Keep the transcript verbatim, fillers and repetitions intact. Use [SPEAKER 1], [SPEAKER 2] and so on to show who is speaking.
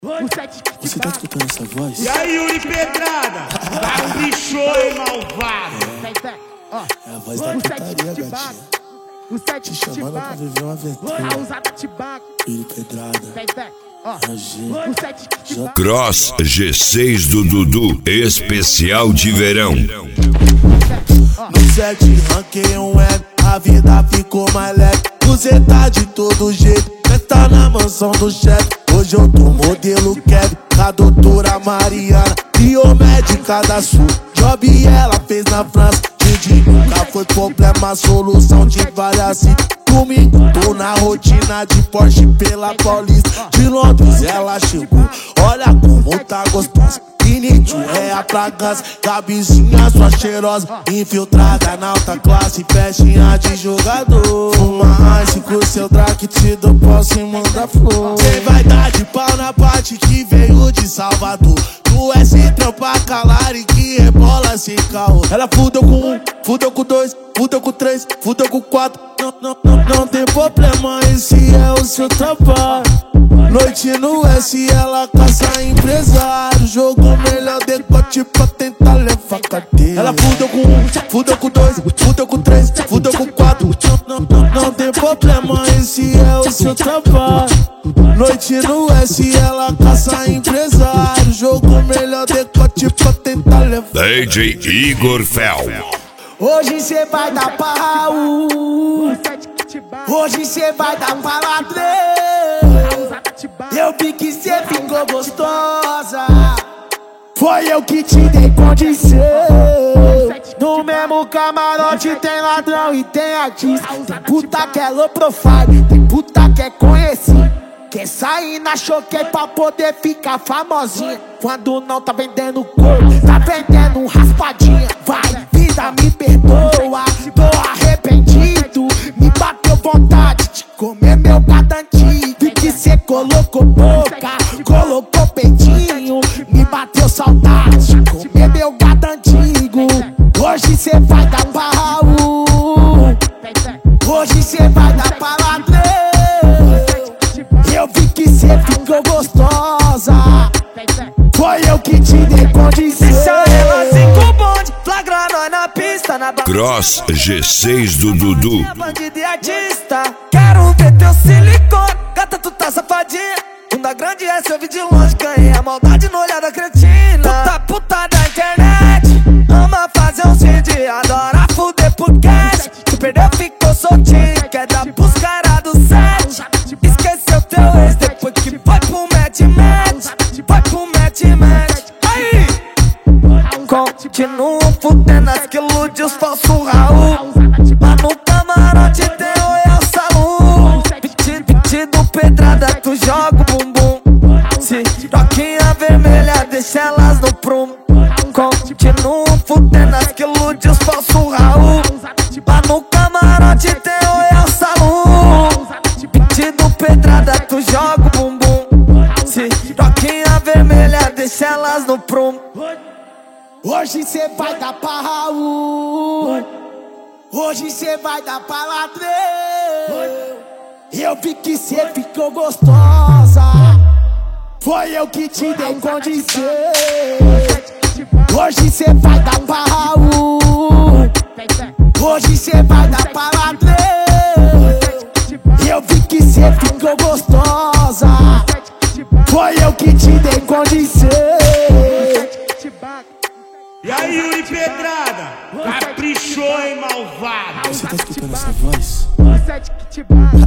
[SPEAKER 1] Você tá escutando essa voz?
[SPEAKER 2] E aí, Yuri Pedrada? Caprichou, hein, malvado?
[SPEAKER 1] É a voz da putaria, gatinha. Te chamando pra viver uma aventura. Yuri Pedrada.
[SPEAKER 3] Cross G seis do Dudu, especial de verão.
[SPEAKER 1] No sete ranquei um web, a vida ficou mais leve. Você tá de todo jeito, festa na mansão do chefe. Hoje eu tô modelo Kevin, com a doutora Mariana, biomédica da Sul. Job ela fez na França, Didi nunca foi problema, solução de várias citas. Domingo tô na rotina de Porsche pela Paulista. De Londres ela chegou, olha como tá gostosa. Inítio é a fragrância, Gabizinha sua cheirosa. Infiltrada na alta classe, festinha de jogador. Fuma ice com seu draque, te dou posse e manda flor. Cê vai dar de pau na parte que veio de Salvador. Tu é sem trampa calar e que rebola sem carro. Ela fudeu com um, fudeu com dois, fudeu com três, fudeu com quatro. Não, não, não, não tem problema, esse é o seu trabalho. Noite no S, ela caça empresário. Jogou melhor decote pra tentar levar cadeia. Ela fudeu com um, fudeu com dois, fudeu com três, fudeu com quatro. Não, não, não, não tem problema, esse é o seu trabalho. Noite no S, ela caça empresário. Jogou melhor decote pra tentar levar.
[SPEAKER 3] D J Igor Fel.
[SPEAKER 4] Hoje cê vai dar pra Raul, hoje cê vai dar pra ladrão. Eu vi que cê ficou gostosa, foi eu que te dei condição. No mesmo camarote tem ladrão e tem artista. Tem puta que é low profile, tem puta que é conhecida. Quer sair na choquei pra poder ficar famosinha. Quando não tá vendendo couro, tá vendendo raspadinha. Vai, vida, me perdoa, tô arrependido. Me bateu vontade de comer meu gato antigo. Vi que cê colocou boca, colocou peitinho. Me bateu saudade de comer meu gato antigo. Hoje cê vai dar pra Raul, hoje cê vai dar pra ladrão. Eu vi que cê ficou gostosa, foi eu que te dei condição.
[SPEAKER 5] Deixa ela assim com o bonde, flagra nós na pista, na
[SPEAKER 3] Cross G seis do Dudu.
[SPEAKER 5] Bandido e artista, quero ver teu silicone. Gata, tu tá safadinha, bunda grande essa eu vi de longe. Ganhei a maldade no olhar da cretina. Puta, puta da internet, ama fazer uns vídeos, adora fuder por cash. Tu perdeu, ficou soltinho, quer dar pros caras do set. Esqueceu teu ex depois que foi pro match-match. Foi pro match-match. Aí! Continuo fudendo as que ilude os falsos Raul. Lá no camarote tem Royal Salão. Vestido pedrada, tu joga o bumbum. Se roquinha vermelha, deixa elas no prumo. Continuo fudendo as que ilude os falsos Raul. Lá no camarote tem Royal Salão. Vestido pedrada, tu joga o bumbum. Se roquinha vermelha, deixa elas no prumo.
[SPEAKER 4] Hoje cê vai dar pra Raul, hoje cê vai dar pra ladrão. Eu vi que cê ficou gostosa, foi eu que te dei condição. Hoje cê vai dar pra Raul, hoje cê vai dar pra ladrão. Eu vi que cê ficou gostosa, foi eu que te dei condição.
[SPEAKER 2] E aí, Yuri Pedrada? Caprichou, hein, malvado?
[SPEAKER 1] Você tá escutando essa voz?